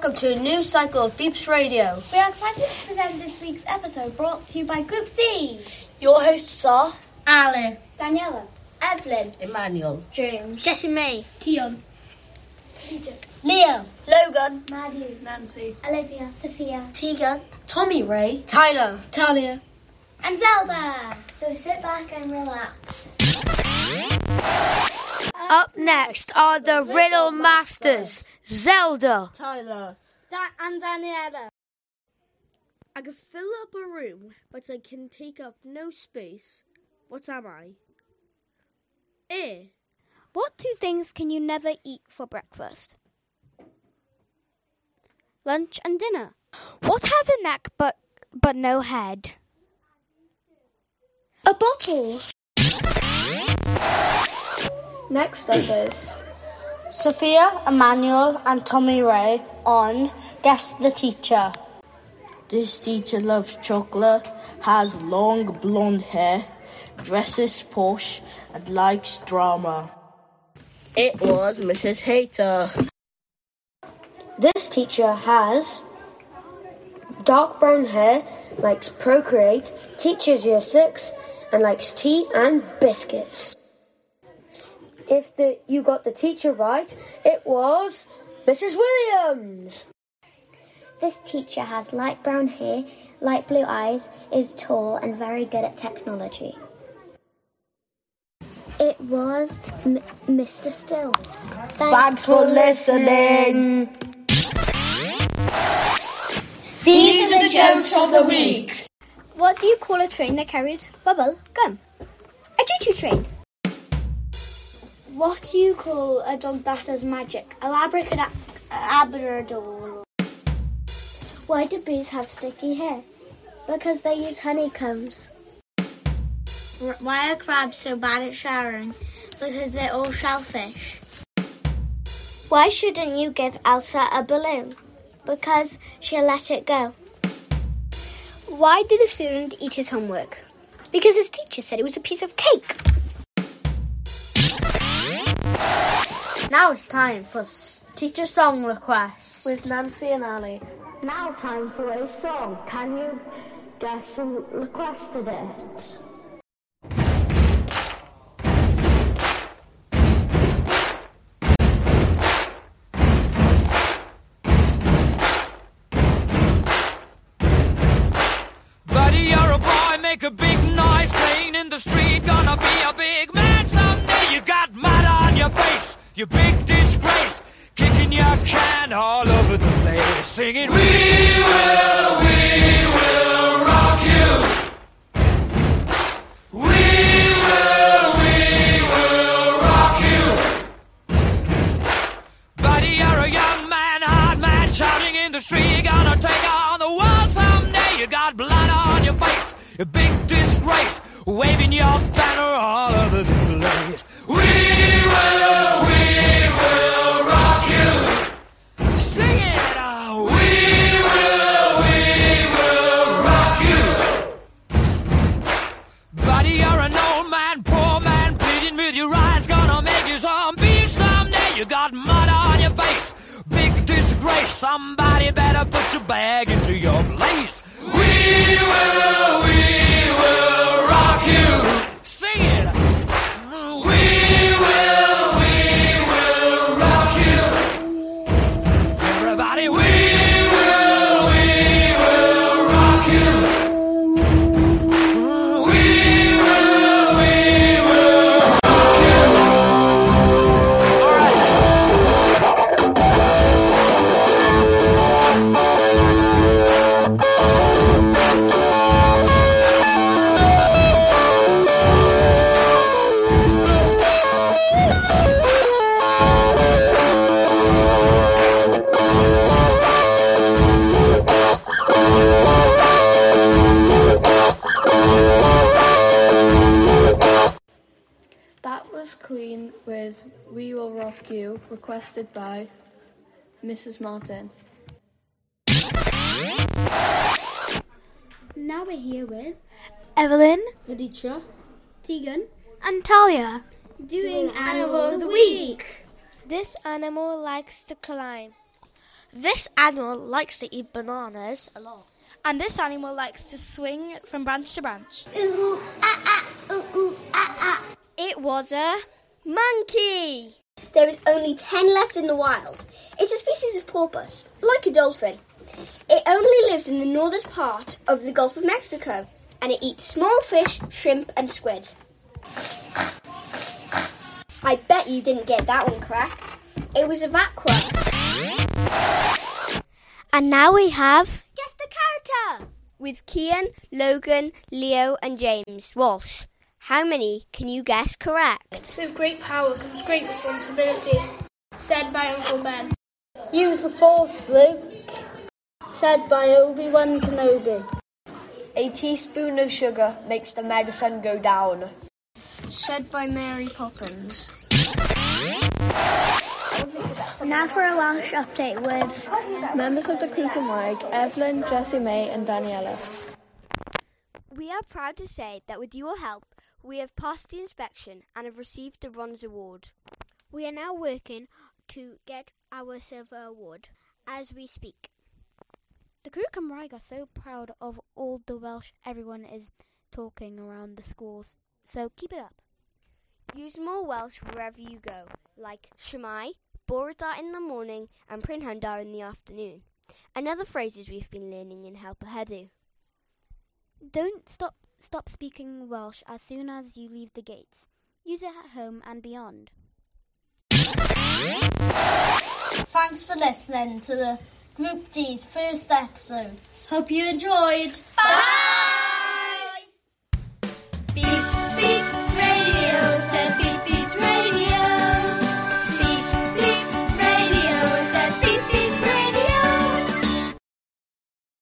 welcome to a new cycle of Beeps Radio. We are excited to present this week's episode brought to you by Group D. Your hosts are Ali, Daniela, Evelyn, Emmanuel, James, Jessie May, Tion, Leo, Logan, Maddie, Nancy, Olivia, Sophia, Tegan, Tommy Ray, Tyler, Talia, and Zelda. So sit back and relax. Up next are the Riddle Masters, Zelda, Tyler, and Daniela. I can fill up a room, but I can take up no space. What am I? Air. What two things can you never eat for breakfast? Lunch and dinner. What has a neck but no head? A bottle. Next up is Sophia, Emmanuel and Tommy Ray on Guess the Teacher. This teacher loves chocolate, has long blonde hair, dresses posh and likes drama. It was Mrs. Hater. This teacher has dark brown hair, likes Procreate, teaches year 6 and likes tea and biscuits. If you got the teacher right, it was Mrs. Williams. This teacher has light brown hair, light blue eyes, is tall and very good at technology. It was Mr. Still. Thanks for listening. These are the jokes of the week. What do you call a train that carries bubble gum? A choo-choo train. What do you call a dog that does magic? A labrador. Why do bees have sticky hair? Because they use honeycombs. Why are crabs so bad at showering? Because they're all shellfish. Why shouldn't you give Elsa a balloon? Because she'll let it go. Why did the student eat his homework? Because his teacher said it was a piece of cake. Now it's time for teacher song requests With Nancy and Ali. Now time for a song. Can you guess who requested it? Buddy, you're a boy, make a big noise, playing in the street, gonna be a big man someday. You got mud on your face, you big disgrace, kicking your can all over the place, singing, we will rock you. We will rock you. Buddy, you're a young man, hard man, shouting in the street, gonna take on the world someday. You got blood on your face, a big disgrace, waving your banner all over the place. We will rock you. Sing it out. We will rock you. Buddy, you're an old man, poor man, pleading with your eyes, gonna make you zombie someday. You got mud on your face, big disgrace, somebody better put your bag into your place. We will rock you. Sing it. We will rock you. Everybody, we will rock you. We will rock you. All right. That was Queen with We Will Rock You, requested by Mrs. Martin. Now we're here with Evelyn, Khadija, Tegan, and Talia. Doing Animal of the Week. This animal likes to climb. This animal likes to eat bananas a lot. And this animal likes to swing from branch to branch. Ooh, ah, ah, ooh, ooh, ah, ah. It was a monkey. There is only 10 left in the wild. It's a species of porpoise, like a dolphin. It only lives in the northern part of the Gulf of Mexico, and it eats small fish, shrimp and squid. I bet you didn't get that one correct. It was a vacua. And now we have Guess the character! With Kian, Logan, Leo and James Walsh. How many can you guess correct? With great power comes great responsibility. Said by Uncle Ben. Use the Force, Luke. Said by Obi-Wan Kenobi. A teaspoon of sugar makes the medicine go down. Said by Mary Poppins. Now for a Welsh update with members of the Crew Cymraeg, Evelyn, Jessie May and Daniela. We are proud to say that with your help, we have passed the inspection and have received the Bronze Award. We are now working to get our Silver Award as we speak. The Crew Cymraeg are so proud of all the Welsh everyone is talking around the schools, so keep it up. Use more Welsh wherever you go, like Shemai, Bore Da in the morning and Pryn Hundar in the afternoon, and other phrases we've been learning in Help a Heddiw. Don't stop speaking Welsh as soon as you leave the gates. Use it at home and beyond. Thanks for listening to the Group D's first episode. Hope you enjoyed. Bye!